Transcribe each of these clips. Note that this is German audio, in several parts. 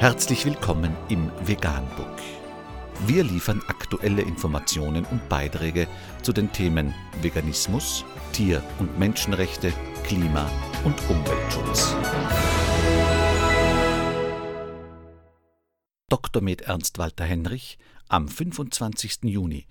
Herzlich willkommen im Veganbook. Wir liefern aktuelle Informationen und Beiträge zu den Themen Veganismus, Tier- und Menschenrechte, Klima- und Umweltschutz. Dr. med. Ernst Walter Henrich am 25. Juni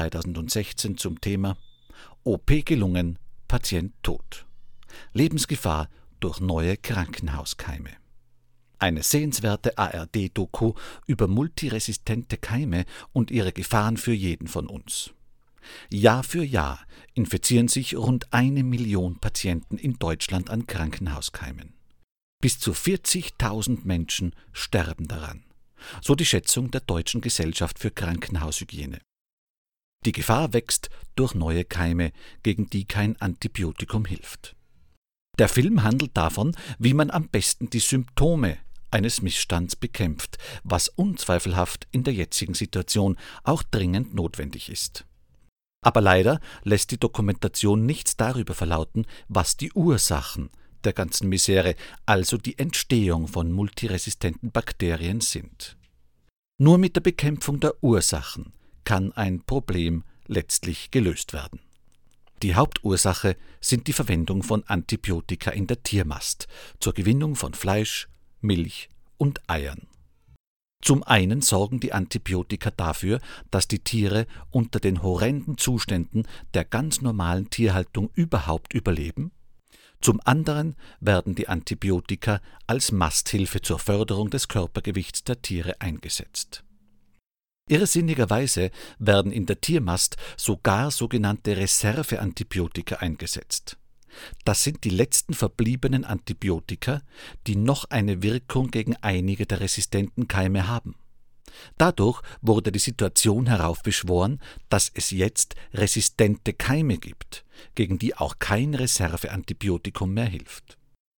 2016 zum Thema OP gelungen, Patient tot. Lebensgefahr durch neue Krankenhauskeime. Eine sehenswerte ARD-Doku über multiresistente Keime und ihre Gefahren für jeden von uns. Jahr für Jahr infizieren sich rund 1 Million Patienten in Deutschland an Krankenhauskeimen. Bis zu 40.000 Menschen sterben daran. So die Schätzung der Deutschen Gesellschaft für Krankenhaushygiene. Die Gefahr wächst durch neue Keime, gegen die kein Antibiotikum hilft. Der Film handelt davon, wie man am besten die Symptome eines Missstands bekämpft, was unzweifelhaft in der jetzigen Situation auch dringend notwendig ist. Aber leider lässt die Dokumentation nichts darüber verlauten, was die Ursachen der ganzen Misere, also die Entstehung von multiresistenten Bakterien sind. Nur mit der Bekämpfung der Ursachen kann ein Problem letztlich gelöst werden. Die Hauptursache sind die Verwendung von Antibiotika in der Tiermast zur Gewinnung von Fleisch, Milch und Eiern. Zum einen sorgen die Antibiotika dafür, dass die Tiere unter den horrenden Zuständen der ganz normalen Tierhaltung überhaupt überleben. Zum anderen werden die Antibiotika als Masthilfe zur Förderung des Körpergewichts der Tiere eingesetzt. Irrsinnigerweise werden in der Tiermast sogar sogenannte Reserveantibiotika eingesetzt. Das sind die letzten verbliebenen Antibiotika, die noch eine Wirkung gegen einige der resistenten Keime haben. Dadurch wurde die Situation heraufbeschworen, dass es jetzt resistente Keime gibt, gegen die auch kein Reserveantibiotikum mehr hilft.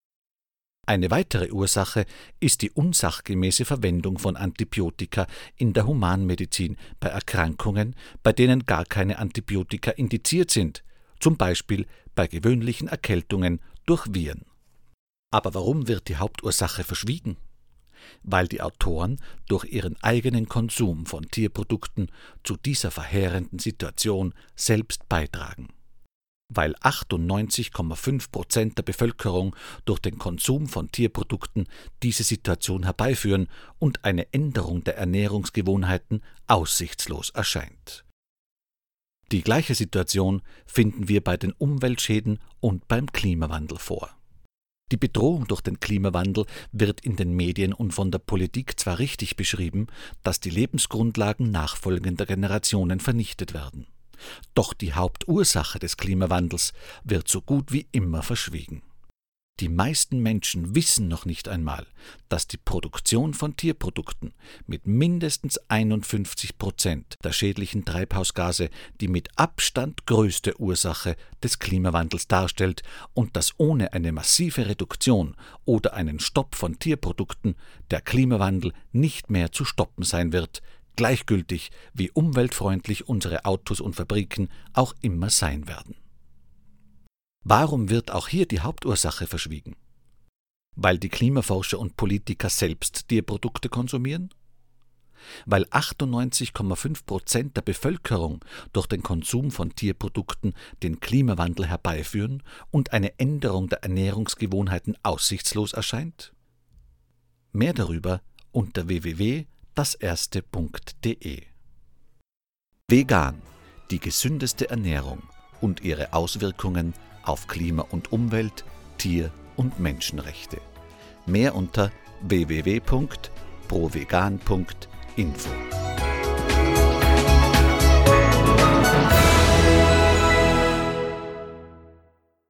Eine weitere Ursache ist die unsachgemäße Verwendung von Antibiotika in der Humanmedizin bei Erkrankungen, bei denen gar keine Antibiotika indiziert sind, zum Beispiel bei gewöhnlichen Erkältungen durch Viren. Aber warum wird die Hauptursache verschwiegen? Weil die Autoren durch ihren eigenen Konsum von Tierprodukten zu dieser verheerenden Situation selbst beitragen. Weil 98,5% der Bevölkerung durch den Konsum von Tierprodukten diese Situation herbeiführen und eine Änderung der Ernährungsgewohnheiten aussichtslos erscheint. Die gleiche Situation finden wir bei den Umweltschäden und beim Klimawandel vor. Die Bedrohung durch den Klimawandel wird in den Medien und von der Politik zwar richtig beschrieben, dass die Lebensgrundlagen nachfolgender Generationen vernichtet werden. Doch die Hauptursache des Klimawandels wird so gut wie immer verschwiegen. Die meisten Menschen wissen noch nicht einmal, dass die Produktion von Tierprodukten mit mindestens 51% der schädlichen Treibhausgase die mit Abstand größte Ursache des Klimawandels darstellt und dass ohne eine massive Reduktion oder einen Stopp von Tierprodukten der Klimawandel nicht mehr zu stoppen sein wird, gleichgültig wie umweltfreundlich unsere Autos und Fabriken auch immer sein werden. Warum wird auch hier die Hauptursache verschwiegen? Weil die Klimaforscher und Politiker selbst Tierprodukte konsumieren? Weil 98,5% der Bevölkerung durch den Konsum von Tierprodukten den Klimawandel herbeiführen und eine Änderung der Ernährungsgewohnheiten aussichtslos erscheint? Mehr darüber unter www.daserste.de. Vegan, die gesündeste Ernährung und ihre Auswirkungen auf Klima und Umwelt, Tier- und Menschenrechte. Mehr unter www.provegan.info.